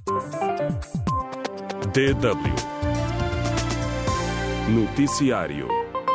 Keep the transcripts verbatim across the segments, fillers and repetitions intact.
D W Noticiário.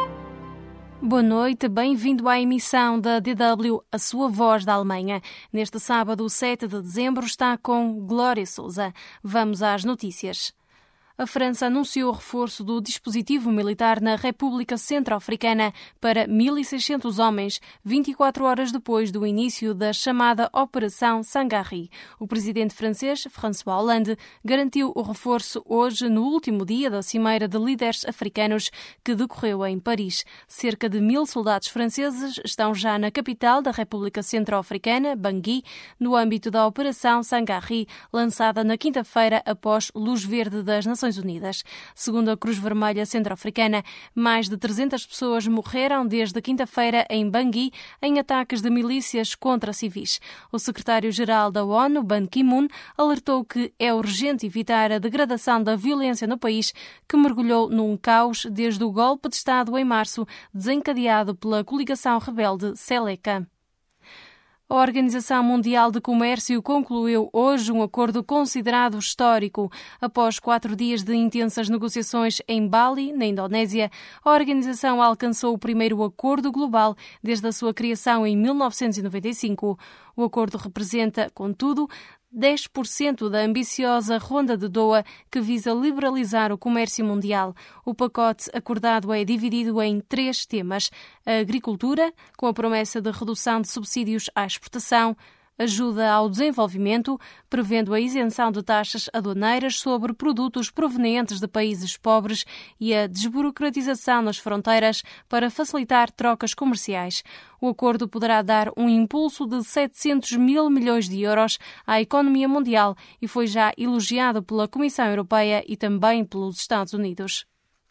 Boa noite, bem-vindo à emissão da D W, a sua voz da Alemanha. Neste sábado, sete de dezembro, está com Glória Sousa. Vamos às notícias. A França anunciou o reforço do dispositivo militar na República Centro-Africana para mil e seiscentos homens, vinte e quatro horas depois do início da chamada Operação Sangaré. O presidente francês, François Hollande, garantiu o reforço hoje no último dia da Cimeira de Líderes Africanos que decorreu em Paris. Cerca de mil soldados franceses estão já na capital da República Centro-Africana, Bangui, no âmbito da Operação Sangaré, lançada na quinta-feira após luz verde das Nações Unidas. Segundo a Cruz Vermelha Centro-Africana, mais de trezentas pessoas morreram desde quinta-feira em Bangui em ataques de milícias contra civis. O secretário-geral da ONU, Ban Ki-moon, alertou que é urgente evitar a degradação da violência no país, que mergulhou num caos desde o golpe de Estado em março, desencadeado pela coligação rebelde Seleka. A Organização Mundial de Comércio concluiu hoje um acordo considerado histórico. Após quatro dias de intensas negociações em Bali, na Indonésia, a organização alcançou o primeiro acordo global desde a sua criação em mil novecentos e noventa e cinco. O acordo representa, contudo, dez por cento da ambiciosa Ronda de Doha, que visa liberalizar o comércio mundial. O pacote acordado é dividido em três temas: a agricultura, com a promessa de redução de subsídios à exportação, ajuda ao desenvolvimento, prevendo a isenção de taxas aduaneiras sobre produtos provenientes de países pobres, e a desburocratização nas fronteiras para facilitar trocas comerciais. O acordo poderá dar um impulso de setecentos mil milhões de euros à economia mundial e foi já elogiado pela Comissão Europeia e também pelos Estados Unidos.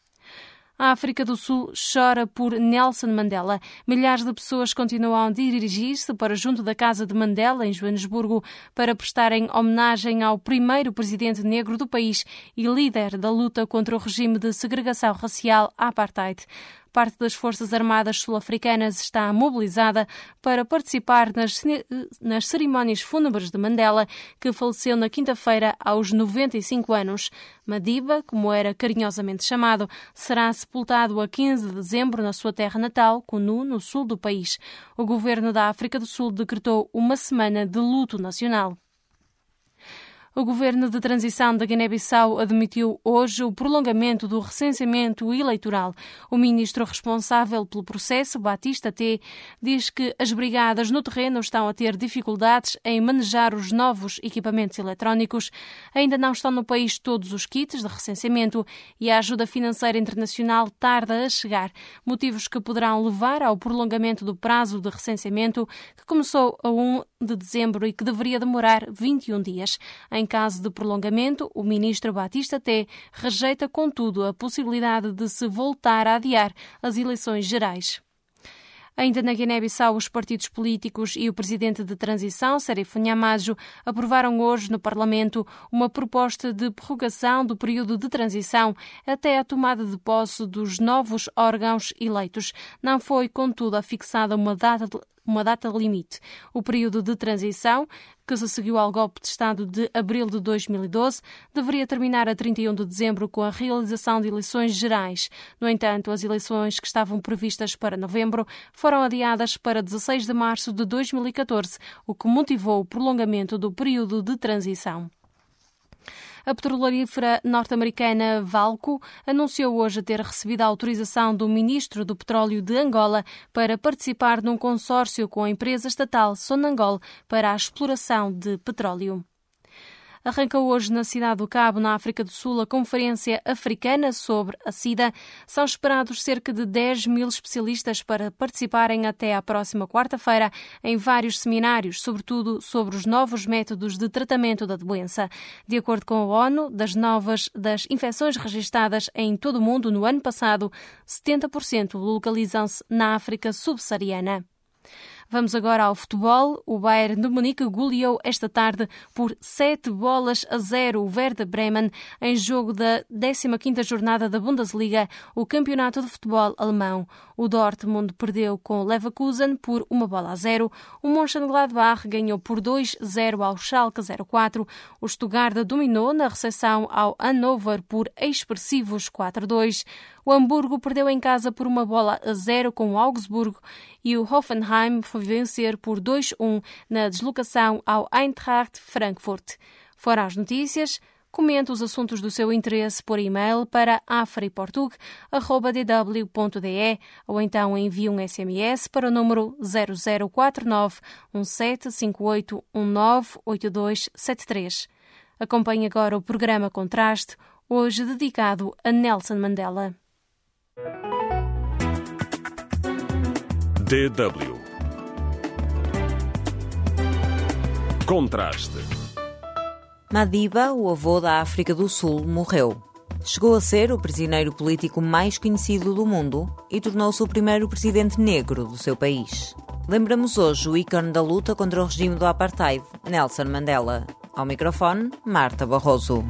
A África do Sul chora por Nelson Mandela. Milhares de pessoas continuam a dirigir-se para junto da Casa de Mandela, em Joanesburgo, para prestarem homenagem ao primeiro presidente negro do país e líder da luta contra o regime de segregação racial apartheid. Parte das Forças Armadas sul-africanas está mobilizada para participar nas, nas cerimónias fúnebres de Mandela, que faleceu na quinta-feira aos noventa e cinco anos. Madiba, como era carinhosamente chamado, será sepultado a quinze de dezembro na sua terra natal, Kunu, no sul do país. O governo da África do Sul decretou uma semana de luto nacional. O governo de transição da Guiné-Bissau admitiu hoje o prolongamento do recenseamento eleitoral. O ministro responsável pelo processo, Batista T, diz que as brigadas no terreno estão a ter dificuldades em manejar os novos equipamentos eletrónicos. Ainda não estão no país todos os kits de recenseamento e a ajuda financeira internacional tarda a chegar, motivos que poderão levar ao prolongamento do prazo de recenseamento, que começou a um de dezembro e que deveria demorar vinte e um dias. Em caso de prolongamento, o ministro Batista T rejeita, contudo, a possibilidade de se voltar a adiar as eleições gerais. Ainda na Guiné-Bissau, os partidos políticos e o presidente de transição, Serifo Nhamajo, aprovaram hoje no Parlamento uma proposta de prorrogação do período de transição até a tomada de posse dos novos órgãos eleitos. Não foi, contudo, afixada uma data de uma data limite. O período de transição, que se seguiu ao golpe de Estado de abril de dois mil e doze, deveria terminar a trinta e um de dezembro com a realização de eleições gerais. No entanto, as eleições que estavam previstas para novembro foram adiadas para dezesseis de março de dois mil e catorze, o que motivou o prolongamento do período de transição. A petrolífera norte-americana Valco anunciou hoje ter recebido a autorização do ministro do Petróleo de Angola para participar num consórcio com a empresa estatal Sonangol para a exploração de petróleo. Arranca hoje na cidade do Cabo, na África do Sul, a Conferência Africana sobre a SIDA. São esperados cerca de dez mil especialistas para participarem até à próxima quarta-feira em vários seminários, sobretudo sobre os novos métodos de tratamento da doença. De acordo com a ONU, das novas das infecções registadas em todo o mundo no ano passado, setenta por cento localizam-se na África subsaariana. Vamos agora ao futebol. O Bayern de Munique goleou esta tarde por sete bolas a zero o Werder Bremen em jogo da décima quinta jornada da Bundesliga, o campeonato de futebol alemão. O Dortmund perdeu com o Leverkusen por uma bola a zero. O Mönchengladbach ganhou por dois a zero ao Schalke zero quatro. O Stuttgart dominou na recepção ao Hannover por expressivos quatro a dois. O Hamburgo perdeu em casa por uma bola a zero com o Augsburgo e o Hoffenheim foi vencer por dois a um na deslocação ao Eintracht Frankfurt. Fora as notícias, comente os assuntos do seu interesse por e-mail para afriportug arroba d w ponto d e ou então envie um S M S para o número zero zero quatro nove um sete cinco oito um nove oito dois sete três. Acompanhe agora o programa Contraste, hoje dedicado a Nelson Mandela. D W Contraste. Madiba, o avô da África do Sul, morreu. Chegou a ser o prisioneiro político mais conhecido do mundo e tornou-se o primeiro presidente negro do seu país. Lembramos hoje o ícone da luta contra o regime do Apartheid, Nelson Mandela. Ao microfone, Marta Barroso.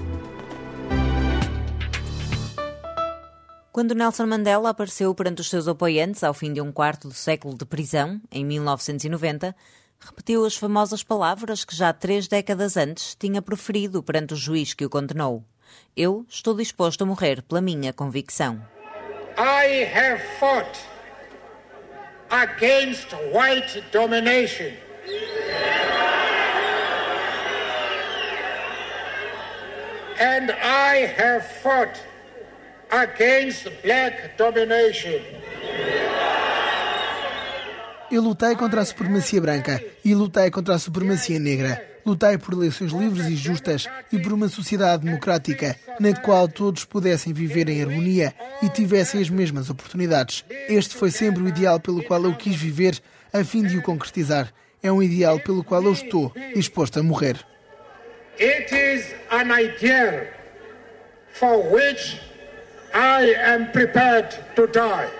Quando Nelson Mandela apareceu perante os seus apoiantes ao fim de um quarto de século de prisão, em mil novecentos e noventa, repetiu as famosas palavras que já três décadas antes tinha proferido perante o juiz que o condenou. Eu estou disposto a morrer pela minha convicção. I have fought against white domination. And I have fought against black domination. Eu lutei contra a supremacia branca e lutei contra a supremacia negra. Lutei por eleições livres e justas e por uma sociedade democrática na qual todos pudessem viver em harmonia e tivessem as mesmas oportunidades. Este foi sempre o ideal pelo qual eu quis viver a fim de o concretizar. É um ideal pelo qual eu estou disposto a morrer. It is an ideal for which I am prepared to die.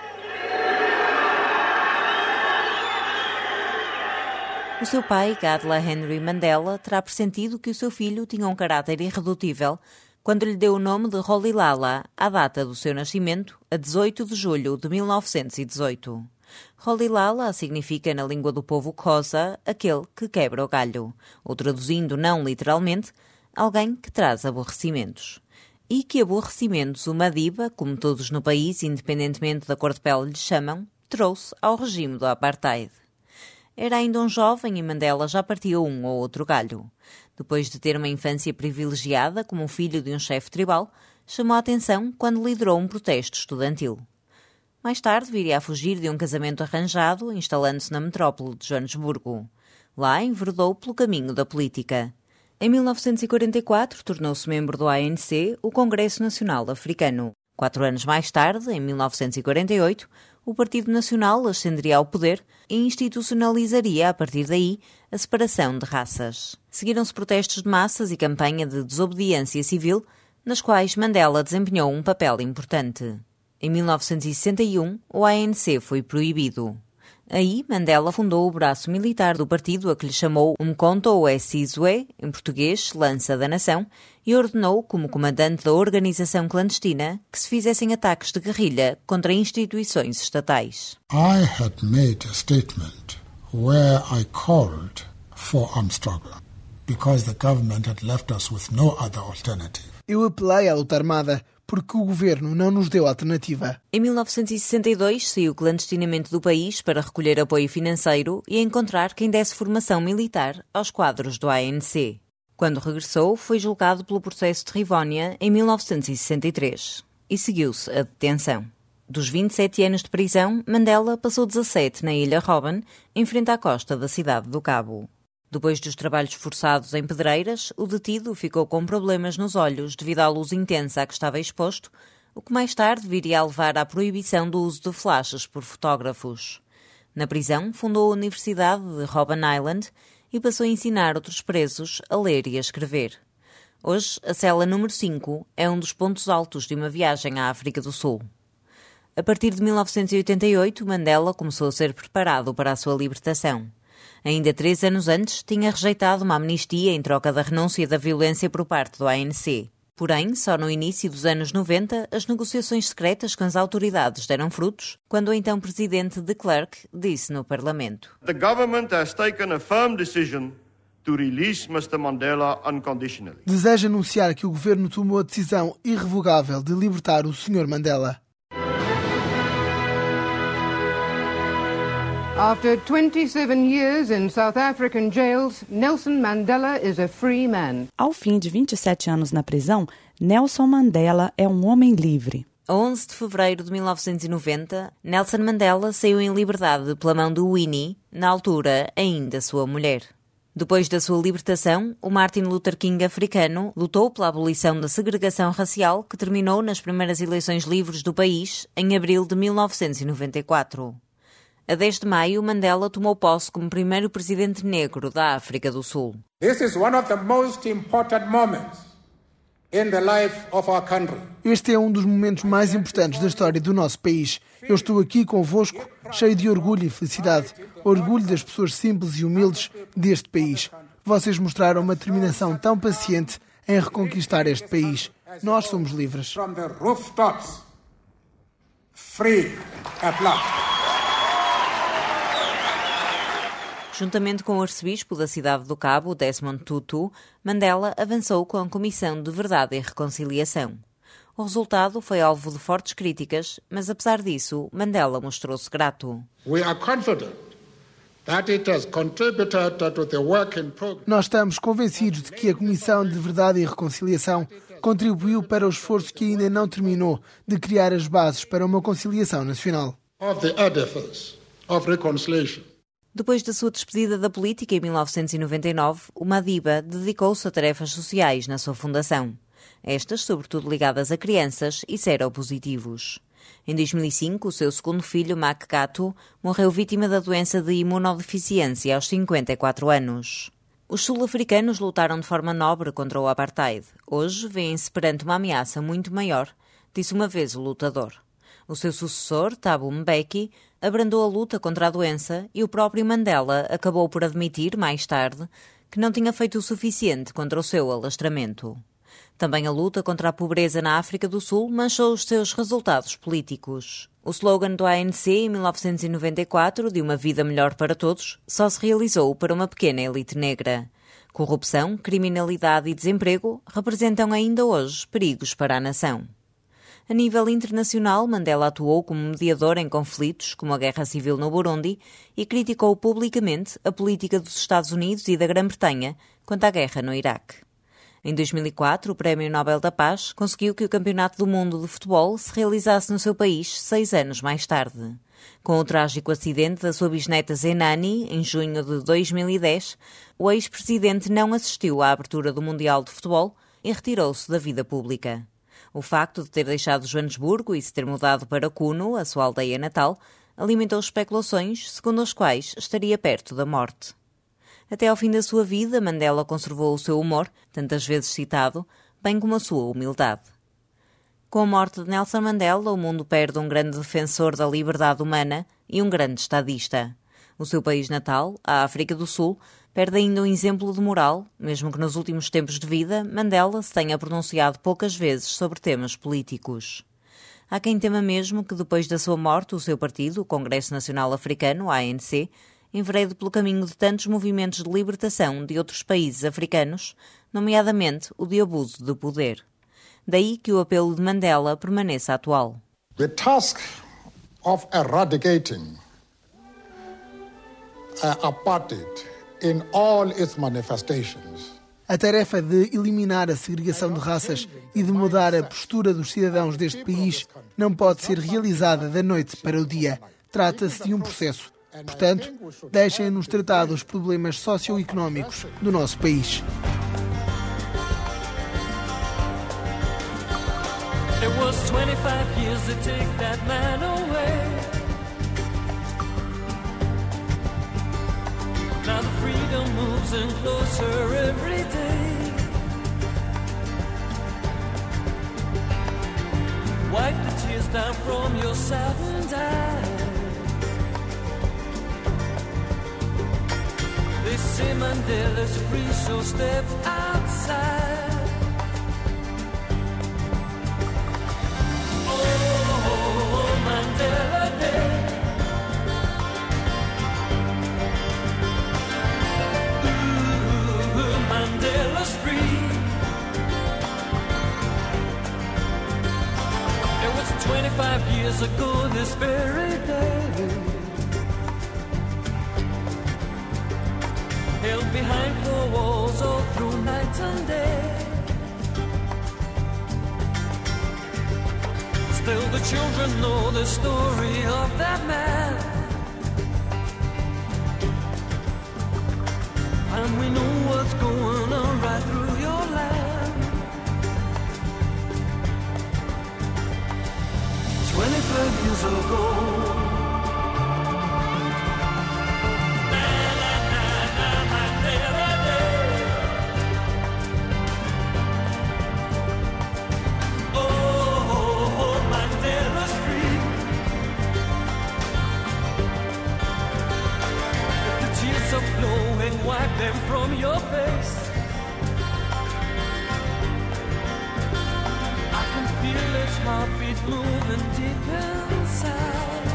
O seu pai, Gadla Henry Mandela, terá pressentido que o seu filho tinha um caráter irredutível quando lhe deu o nome de Rolihlahla à data do seu nascimento, a dezoito de julho de mil novecentos e dezoito. Rolihlahla significa na língua do povo Xhosa aquele que quebra o galho, ou traduzindo não literalmente, alguém que traz aborrecimentos. E que aborrecimentos o Madiba, como todos no país, independentemente da cor de pele lhe chamam, trouxe ao regime do Apartheid. Era ainda um jovem e Mandela já partia um ou outro galho. Depois de ter uma infância privilegiada como filho de um chefe tribal, chamou a atenção quando liderou um protesto estudantil. Mais tarde viria a fugir de um casamento arranjado, instalando-se na metrópole de Joanesburgo. Lá enveredou pelo caminho da política. Em mil novecentos e quarenta e quatro, tornou-se membro do A N C, o Congresso Nacional Africano. Quatro anos mais tarde, em mil novecentos e quarenta e oito, o Partido Nacional ascenderia ao poder e institucionalizaria, a partir daí, a separação de raças. Seguiram-se protestos de massas e campanha de desobediência civil, nas quais Mandela desempenhou um papel importante. Em mil novecentos e sessenta e um, o A N C foi proibido. Aí, Mandela fundou o braço militar do partido, a que lhe chamou Umkhonto weSizwe, em português, Lança da Nação, e ordenou, como comandante da organização clandestina, que se fizessem ataques de guerrilha contra instituições estatais. I had made a statement where I called for armed struggle, because the government had left us with no other alternative. Eu apelei à luta armada, porque o governo não nos deu alternativa. Em mil novecentos e sessenta e dois, saiu clandestinamente do país para recolher apoio financeiro e encontrar quem desse formação militar aos quadros do A N C. Quando regressou, foi julgado pelo processo de Rivónia em mil novecentos e sessenta e três e seguiu-se a detenção. Dos vinte e sete anos de prisão, Mandela passou dezassete na Ilha Robben, em frente à costa da cidade do Cabo. Depois dos trabalhos forçados em pedreiras, o detido ficou com problemas nos olhos devido à luz intensa a que estava exposto, o que mais tarde viria a levar à proibição do uso de flashes por fotógrafos. Na prisão, fundou a Universidade de Robben Island e passou a ensinar outros presos a ler e a escrever. Hoje, a cela número cinco é um dos pontos altos de uma viagem à África do Sul. A partir de mil novecentos e oitenta e oito, Mandela começou a ser preparado para a sua libertação. Ainda três anos antes, tinha rejeitado uma amnistia em troca da renúncia da violência por parte do A N C. Porém, só no início dos anos noventa, as negociações secretas com as autoridades deram frutos, quando o então presidente de Klerk disse no Parlamento: The government has taken a firm decision to release mister Mandela unconditionally. Deseja anunciar que o governo tomou a decisão irrevogável de libertar o senhor Mandela. After twenty-seven years in South African jails, Nelson Mandela is a free man. Ao fim de vinte e sete anos na prisão, Nelson Mandela é um homem livre. A onze de fevereiro de mil novecentos e noventa, Nelson Mandela saiu em liberdade pela mão de Winnie, na altura ainda sua mulher. Depois da sua libertação, o Martin Luther King africano lutou pela abolição da segregação racial, que terminou nas primeiras eleições livres do país em abril de mil novecentos e noventa e quatro. A dez de maio, Mandela tomou posse como primeiro presidente negro da África do Sul. This is one of the most important moments in the life of our country. Este é um dos momentos mais importantes da história do nosso país. Eu estou aqui convosco, cheio de orgulho e felicidade. Orgulho das pessoas simples e humildes deste país. Vocês mostraram uma determinação tão paciente em reconquistar este país. Nós somos livres. From the rooftops, free at last. Juntamente com o arcebispo da cidade do Cabo, Desmond Tutu, Mandela avançou com a Comissão de Verdade e Reconciliação. O resultado foi alvo de fortes críticas, mas apesar disso, Mandela mostrou-se grato. We are confident that it has contributed to the work in progress. Nós estamos convencidos de que a Comissão de Verdade e Reconciliação contribuiu para o esforço que ainda não terminou de criar as bases para uma conciliação nacional. Of the edifice of reconciliation. Depois da sua despedida da política em mil novecentos e noventa e nove, o Madiba dedicou-se a tarefas sociais na sua fundação. Estas, sobretudo ligadas a crianças e seropositivos. Em dois mil e cinco, o seu segundo filho, Mac Gato, morreu vítima da doença de imunodeficiência aos cinquenta e quatro anos. Os sul-africanos lutaram de forma nobre contra o apartheid. Hoje, vêem-se perante uma ameaça muito maior, disse uma vez o lutador. O seu sucessor, Thabo Mbeki, abrandou a luta contra a doença e o próprio Mandela acabou por admitir, mais tarde, que não tinha feito o suficiente contra o seu alastramento. Também a luta contra a pobreza na África do Sul manchou os seus resultados políticos. O slogan do A N C em mil novecentos e noventa e quatro, de uma vida melhor para todos, só se realizou para uma pequena elite negra. Corrupção, criminalidade e desemprego representam ainda hoje perigos para a nação. A nível internacional, Mandela atuou como mediador em conflitos, como a Guerra Civil no Burundi, e criticou publicamente a política dos Estados Unidos e da Grã-Bretanha quanto à guerra no Iraque. Em dois mil e quatro, o Prémio Nobel da Paz conseguiu que o Campeonato do Mundo de Futebol se realizasse no seu país seis anos mais tarde. Com o trágico acidente da sua bisneta Zenani, em junho de dois mil e dez, o ex-presidente não assistiu à abertura do Mundial de Futebol e retirou-se da vida pública. O facto de ter deixado Joanesburgo e se ter mudado para Kuno, a sua aldeia natal, alimentou especulações segundo as quais estaria perto da morte. Até ao fim da sua vida, Mandela conservou o seu humor, tantas vezes citado, bem como a sua humildade. Com a morte de Nelson Mandela, o mundo perde um grande defensor da liberdade humana e um grande estadista. O seu país natal, a África do Sul, perde ainda um exemplo de moral, mesmo que nos últimos tempos de vida Mandela se tenha pronunciado poucas vezes sobre temas políticos. Há quem tema mesmo que depois da sua morte o seu partido, o Congresso Nacional Africano, A N C, enverede pelo caminho de tantos movimentos de libertação de outros países africanos, nomeadamente o de abuso de poder. Daí que o apelo de Mandela permaneça atual. The task of eradicating uh, apartheid in all its manifestations. A tarefa de eliminar a segregação de raças e de mudar a postura dos cidadãos deste país não pode ser realizada da noite para o dia. Trata-se de um processo. Portanto, deixem-nos tratar dos problemas socioeconómicos do nosso país. It was twenty-five years to take that man away. Now the freedom moves in closer every day. Wipe the tears down from your saddened eyes. They say Mandela's free, so step outside. Oh, Mandela Day. Ooh, Mandela's free. It was twenty-five years ago this very day. Held behind four walls all through night and day. Still the children know the story of that man, and we know what's going on right through your land. Twenty-five years ago, wipe them from your face. I can feel his heartbeat moving deep inside.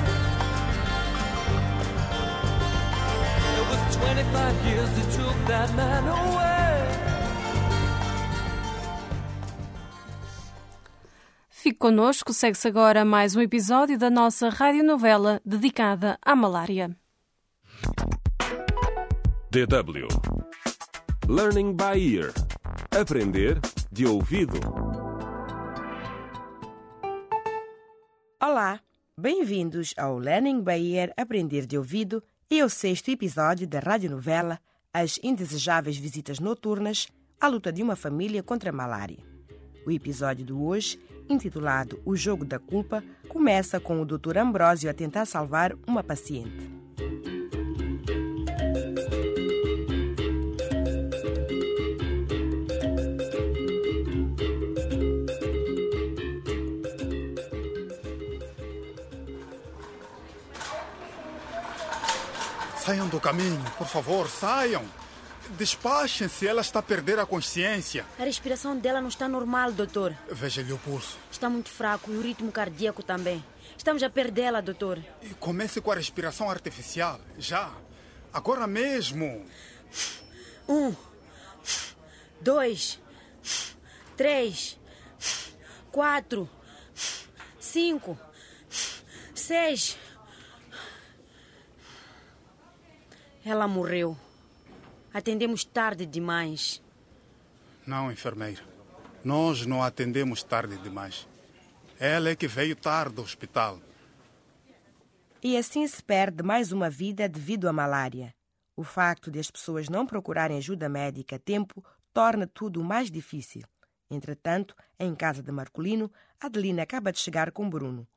It was twenty-five years that took that man away. Fique connosco, segue-se agora mais um episódio da nossa radionovela dedicada à malária. D W Learning by Ear. Aprender de ouvido. Olá, bem-vindos ao Learning by Ear Aprender de Ouvido e ao sexto episódio da radionovela As Indesejáveis Visitas Noturnas, a luta de uma família contra a malária. O episódio de hoje, intitulado O Jogo da Culpa, começa com o doutor Ambrósio a tentar salvar uma paciente. Saiam do caminho, por favor, saiam. Despachem-se, ela está a perder a consciência. A respiração dela não está normal, doutor. Veja-lhe o pulso. Está muito fraco e o ritmo cardíaco também. Estamos a perdê-la, doutor. E comece com a respiração artificial, já. Agora mesmo. Um, dois, três, quatro, cinco, seis... Ela morreu. Atendemos tarde demais. Não, enfermeira. Nós não atendemos tarde demais. Ela é que veio tarde ao hospital. E assim se perde mais uma vida devido à malária. O facto de as pessoas não procurarem ajuda médica a tempo torna tudo mais difícil. Entretanto, em casa de Marcolino, Adelina acaba de chegar com Bruno.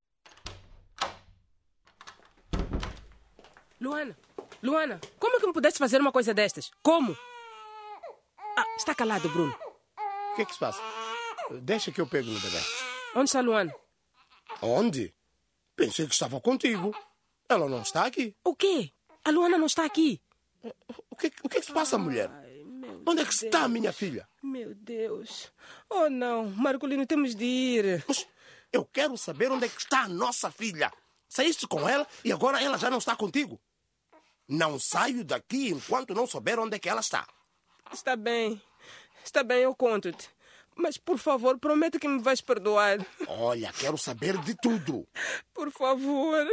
Luana! Luana, como é que me pudeste fazer uma coisa destas? Como? Ah, está calado, Bruno. O que é que se passa? Deixa que eu pego no bebê. Onde está a Luana? Onde? Pensei que estava contigo. Ela não está aqui. O quê? A Luana não está aqui. O que, o que é que se passa, mulher? Ai, onde é que está a minha filha? Meu Deus. Oh, não. Marcolino, temos de ir. Mas eu quero saber onde é que está a nossa filha. Saíste com ela e agora ela já não está contigo. Não saio daqui enquanto não souber onde é que ela está. Está bem. Está bem, eu conto-te. Mas, por favor, promete que me vais perdoar. Olha, quero saber de tudo. Por favor.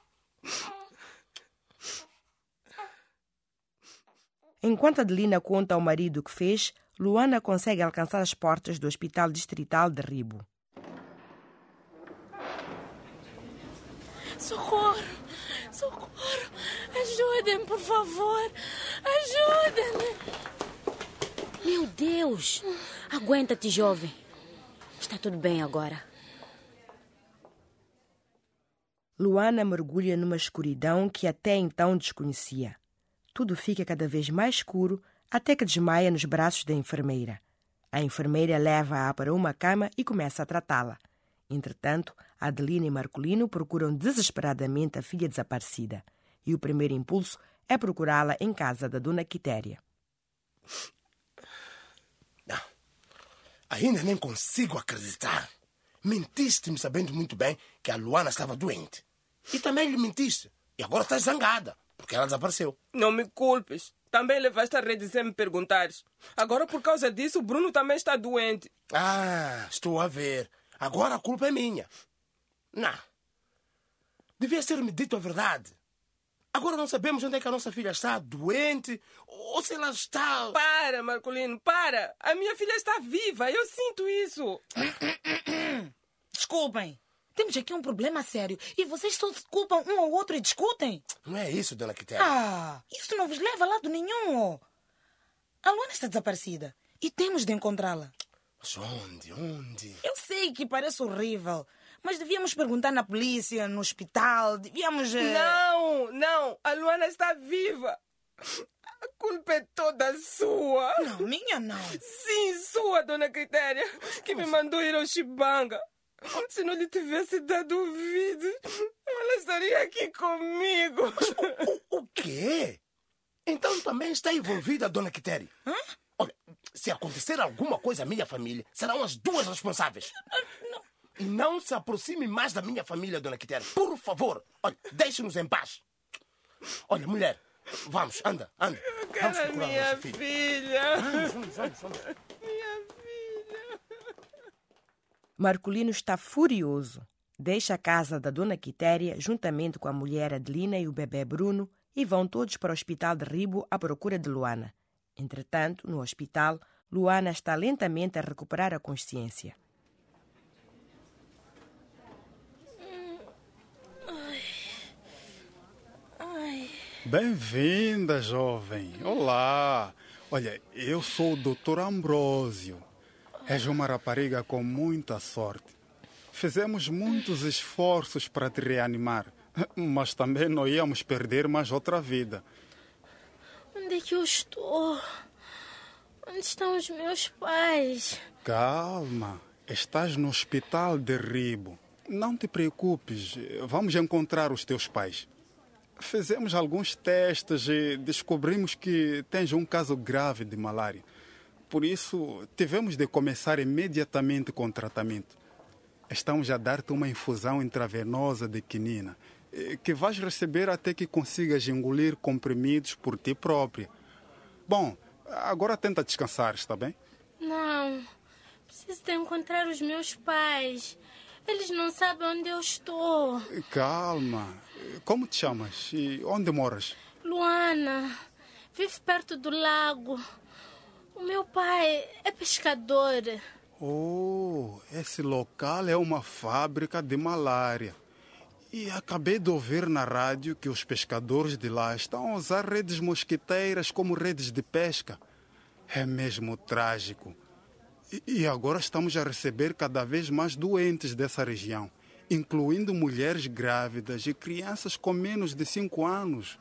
Enquanto Adelina conta ao marido o que fez, Luana consegue alcançar as portas do Hospital Distrital de Ribo. Socorro! Socorro! Ajudem-me, por favor! Ajudem-me! Meu Deus! Aguenta-te, jovem. Está tudo bem agora. Luana mergulha numa escuridão que até então desconhecia. Tudo fica cada vez mais escuro até que desmaia nos braços da enfermeira. A enfermeira leva-a para uma cama e começa a tratá-la. Entretanto, Adelina e Marcolino procuram desesperadamente a filha desaparecida e o primeiro impulso é procurá-la em casa da dona Quitéria. Não, ainda nem consigo acreditar. Mentiste-me sabendo muito bem que a Luana estava doente. E também lhe mentiste. E agora estás zangada, porque ela desapareceu. Não me culpes. Também levaste a rede sem me perguntares. Agora, por causa disso, o Bruno também está doente. Ah, estou a ver. Agora a culpa é minha. Não. Devia ter-me dito a verdade. Agora não sabemos onde é que a nossa filha está, doente, ou se ela está... Para, Marcolino, para! A minha filha está viva, eu sinto isso. Desculpem. Temos aqui um problema sério e vocês só se culpam um ao outro e discutem? Não é isso, dona Quitéria. Ah, isso não vos leva a lado nenhum. A Luana está desaparecida e temos de encontrá-la. Mas onde? Onde? Eu sei que parece horrível, mas devíamos perguntar na polícia, no hospital, devíamos... Não, não, a Luana está viva. A culpa é toda sua. Não, minha não. Sim, sua, dona Quitéria, que me mandou ir ao Chibanga. Se não lhe tivesse dado ouvido, ela estaria aqui comigo. O, o, o quê? Então também está envolvida a dona Quitéria? Hã? Olha, se acontecer alguma coisa à minha família, serão as duas responsáveis. Não. E não se aproxime mais da minha família, dona Quitéria. Por favor, olha, deixe-nos em paz. Olha, mulher, vamos, anda, anda. Eu quero vamos procurar a minha a nossa filha. filha. Vamos, vamos, vamos, vamos. Minha filha. Marcolino está furioso. Deixa a casa da dona Quitéria juntamente com a mulher Adelina e o bebê Bruno e vão todos para o hospital de Ribo à procura de Luana. Entretanto, no hospital, Luana está lentamente a recuperar a consciência. Bem-vinda, jovem. Olá. Olha, eu sou o doutor Ambrósio. És uma rapariga com muita sorte. Fizemos muitos esforços para te reanimar, mas também não íamos perder mais outra vida. Onde é que eu estou? Onde estão os meus pais? Calma. Estás no hospital de Ribo. Não te preocupes. Vamos encontrar os teus pais. Fizemos alguns testes e descobrimos que tens um caso grave de malária. Por isso, tivemos de começar imediatamente com o tratamento. Estamos a dar-te uma infusão intravenosa de quinina, que vais receber até que consigas engolir comprimidos por ti própria. Bom, agora tenta descansar, está bem? Não, preciso de encontrar os meus pais. Eles não sabem onde eu estou. Calma. Como te chamas e onde moras? Luana, vive perto do lago. O meu pai é pescador. Oh, esse local é uma fábrica de malária. E acabei de ouvir na rádio que os pescadores de lá estão a usar redes mosquiteiras como redes de pesca. É mesmo trágico. E agora estamos a receber cada vez mais doentes dessa região, incluindo mulheres grávidas e crianças com menos de cinco anos.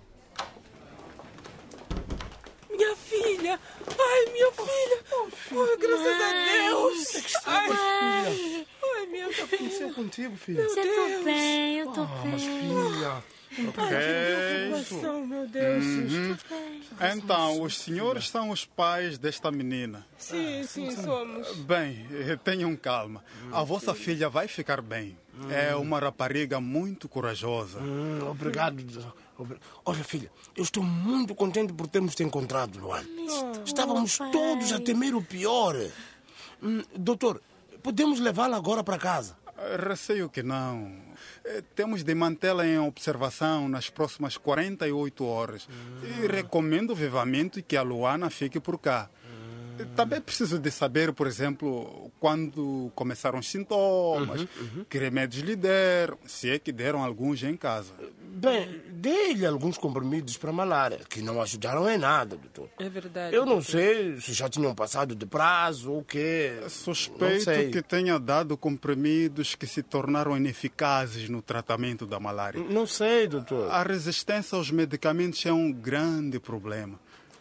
Minha filha! Ai, minha filha! Oh, filha. Oh, graças a Deus! Ai, Ai, filha! Ai, minha O que aconteceu contigo, filha? Eu estou bem, eu estou Ah, bem. mas filha... Ok. Meu Deus. Uhum. Então, os senhores são os pais desta menina. Sim, sim, somos. Bem, tenham calma. A vossa filha vai ficar bem. É uma rapariga muito corajosa. Hum, obrigado. Olha, filha, eu estou muito contente por termos te encontrado, Luana. Estávamos todos a temer o pior. Hum, doutor, podemos levá-la agora para casa? Receio que não. Temos de mantê-la em observação nas próximas quarenta e oito horas. E recomendo vivamente que a Luana fique por cá. Também preciso de saber, por exemplo, quando começaram os sintomas, uhum, uhum. que remédios lhe deram, se é que deram alguns em casa. Bem, dei-lhe alguns comprimidos para malária, que não ajudaram em nada, doutor. É verdade. Eu não doutor. sei se já tinham passado de prazo ou o quê. Suspeito que tenha dado comprimidos que se tornaram ineficazes no tratamento da malária. Não sei, doutor. A resistência aos medicamentos é um grande problema.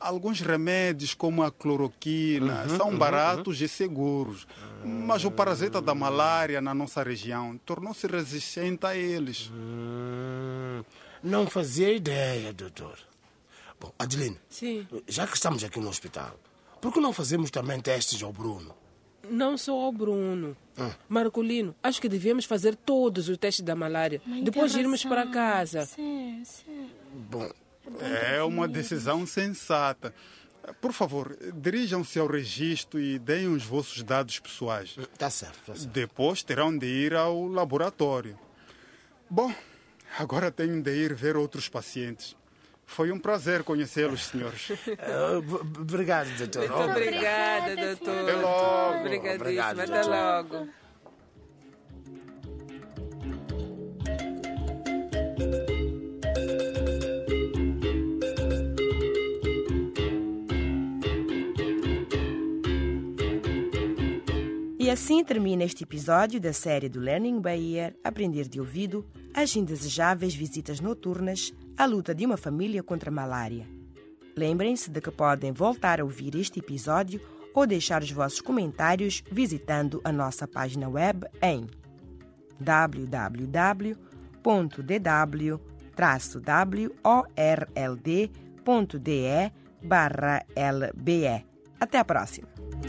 alguns remédios como a cloroquina uhum, são uhum, baratos uhum. e seguros, mas o parasita da malária na nossa região tornou-se resistente a eles. Hum, não fazia ideia, doutor. Bom, Adeline, Sim. já que estamos aqui no hospital, por que não fazemos também testes ao Bruno? Não só ao Bruno. Hum. Marcolino, acho que devíamos fazer todos os testes da malária. Mãe, depois tem irmos razão. para casa. Sim, sim. Bom, É uma decisão sensata. Por favor, dirijam-se ao registro e deem os vossos dados pessoais. Tá certo, tá certo. Depois terão de ir ao laboratório. Bom, agora tenho de ir ver outros pacientes. Foi um prazer conhecê-los, senhores. Uh, b- obrigado, doutor. Muito obrigada, doutor. Até logo. Obrigadíssima. Obrigado, Até doutor. logo. E assim termina este episódio da série do Learning by Ear, Aprender de Ouvido, as indesejáveis visitas noturnas, a luta de uma família contra a malária. Lembrem-se de que podem voltar a ouvir este episódio ou deixar os vossos comentários visitando a nossa página web em w w w ponto d w traço world ponto d e barra l b e. Até a próxima!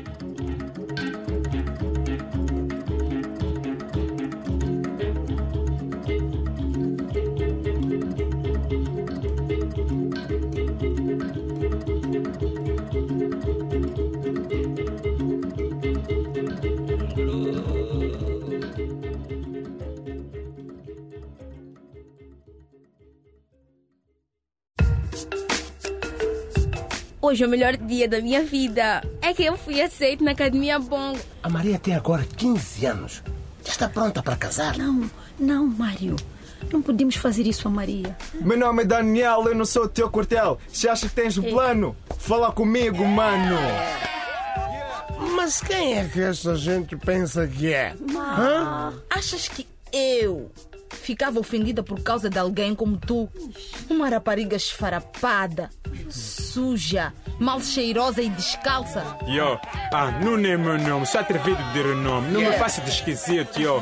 Hoje é o melhor dia da minha vida. É que eu fui aceita na Academia Bongo. A Maria tem agora quinze anos. Já está pronta para casar? Não, não, Mário. Não podemos fazer isso a Maria. Meu nome é Daniel, eu não sou o teu quartel. Se achas que tens um plano, fala comigo, mano. Mas quem é que essa gente pensa que é? Ah, achas que eu ficava ofendida por causa de alguém como tu? Uma rapariga esfarapada, suja, mal cheirosa e descalça. Yo, ah, não é meu nome, sou atrevido de renome. Não me faça de esquisito, yo.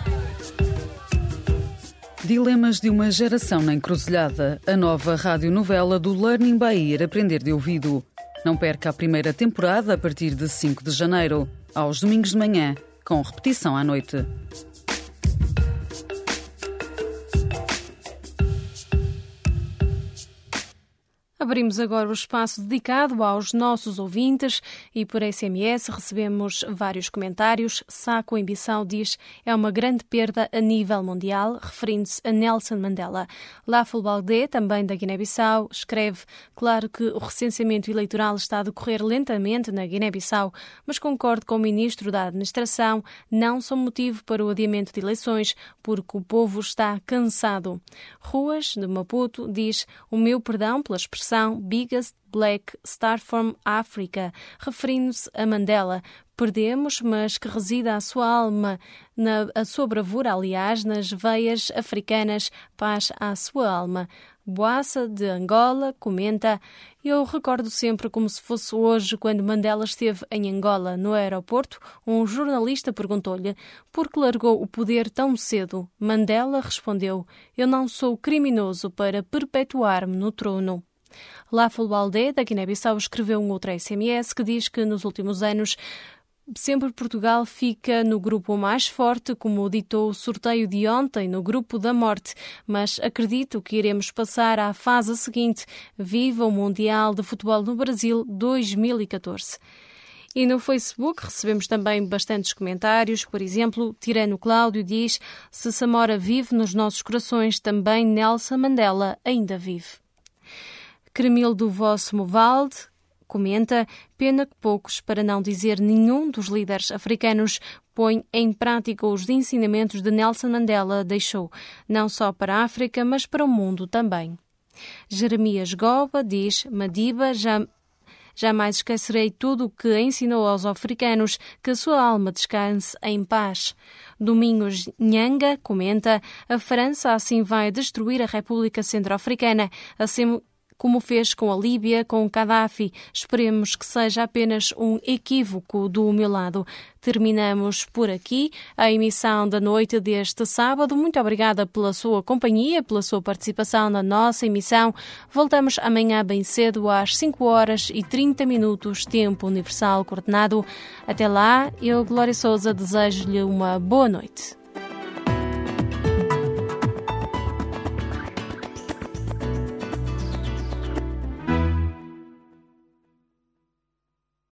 Dilemas de uma geração na encruzilhada. A nova radionovela do Learning by Ear, Aprender de Ouvido. Não perca a primeira temporada a partir de cinco de janeiro, aos domingos de manhã, com repetição à noite. Abrimos agora o espaço dedicado aos nossos ouvintes e por S M S recebemos vários comentários. Saco em Bissau diz é uma grande perda a nível mundial, referindo-se a Nelson Mandela. Lafel Baldé, também da Guiné-Bissau, escreve: claro que o recenseamento eleitoral está a decorrer lentamente na Guiné-Bissau, mas concordo com o ministro da Administração, não são motivo para o adiamento de eleições, porque o povo está cansado. Ruas, de Maputo, diz: o meu perdão pela expressão Biggest Black Star from Africa, referindo-se a Mandela. Perdemos, mas que resida a sua alma, na, a sua bravura, aliás, nas veias africanas, paz à sua alma. Boassa, de Angola, comenta: eu recordo sempre como se fosse hoje, quando Mandela esteve em Angola. No aeroporto, um jornalista perguntou-lhe por que largou o poder tão cedo. Mandela respondeu: eu não sou criminoso para perpetuar-me no trono. Lafel Baldé, da Guiné-Bissau, escreveu um outro S M S que diz que nos últimos anos sempre Portugal fica no grupo mais forte, como ditou o sorteio de ontem no grupo da morte, mas acredito que iremos passar à fase seguinte. Viva o Mundial de Futebol no Brasil dois mil e catorze. E no Facebook recebemos também bastantes comentários. Por exemplo, Tirano Cláudio diz: se Samora vive nos nossos corações, também Nelson Mandela ainda vive. Cremildo Vosso Movalde comenta: pena que poucos, para não dizer nenhum, dos líderes africanos põe em prática os ensinamentos de Nelson Mandela deixou, não só para a África, mas para o mundo também. Jeremias Goba diz: Madiba, já, jamais esquecerei tudo o que ensinou aos africanos, que a sua alma descanse em paz. Domingos Nhanga comenta: a França assim vai destruir a República Centro-Africana, assim como fez com a Líbia, com Gaddafi. Esperemos que seja apenas um equívoco do meu lado. Terminamos por aqui a emissão da noite deste sábado. Muito obrigada pela sua companhia, pela sua participação na nossa emissão. Voltamos amanhã bem cedo às cinco horas e trinta minutos, tempo universal coordenado. Até lá, eu, Glória Sousa, desejo-lhe uma boa noite.